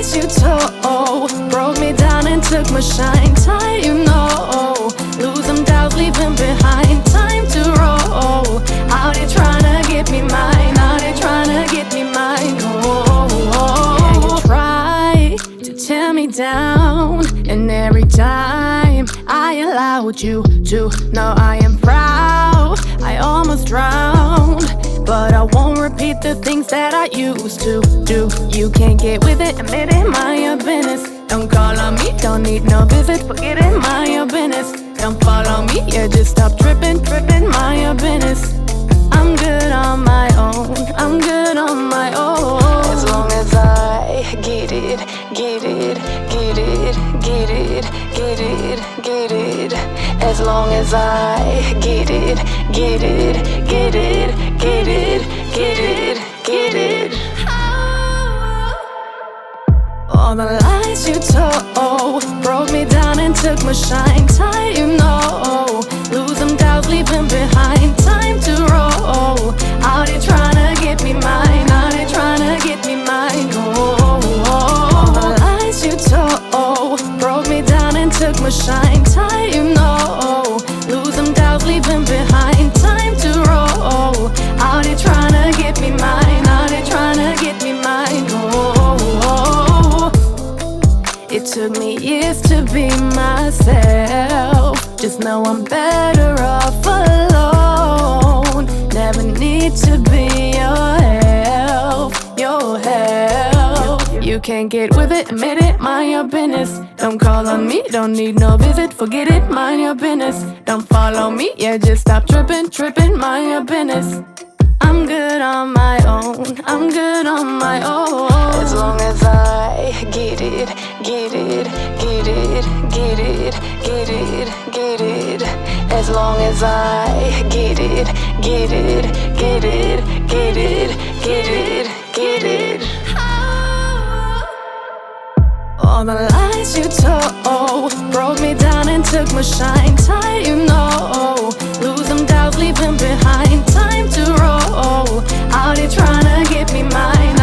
lies you told broke me down and took my shine. Time, you know, lose them doubts, leave them behind. Time to roll. Out here tryna get me mine. Out here tryna get me mine. Yeah, you try to tear me down, and every time I allowed you to know I am proud. I almost drowned, but I won't repeat the things that I used to do. You can't get with it, admit it, mind your business. Don't call on me, don't need no visit, forget it, mind your business. Don't follow me, yeah, just stop tripping, mind your business. I'm good on my own, I'm good on my own. As long as I get it, get it, get it, get it, get it, get it. As long as I get it, get it, get it, get it, get it, get it. All the lies you told broke me down and took my shine. Time, you know, lose them doubts, leave them behind. Time to roll. Out here tryna get me mine. Out here tryna get me mine. All the lies you told broke me down and took my shine. Time, you know, lose them doubts, leave them behind. Time to roll. Out here tryna get me mine. Out here tryna get me mine. It took me years to be myself. Just know I'm better off alone. Never need to be your help, your help. You can't get with it, admit it, mind your business. Don't call on me, don't need no visit, forget it, mind your business. Don't follow me, yeah, just stop tripping, mind your business. I'm good on my own, I'm good on my own. As long as I get it, get it, get it, get it, get it, get it. As long as I get it, get it, get it, get it, get it, get it. All the lies you told broke me down and took my shine. Time, you know, lose them doubts, leave them behind. Time to roll. Out here tryna get me mine.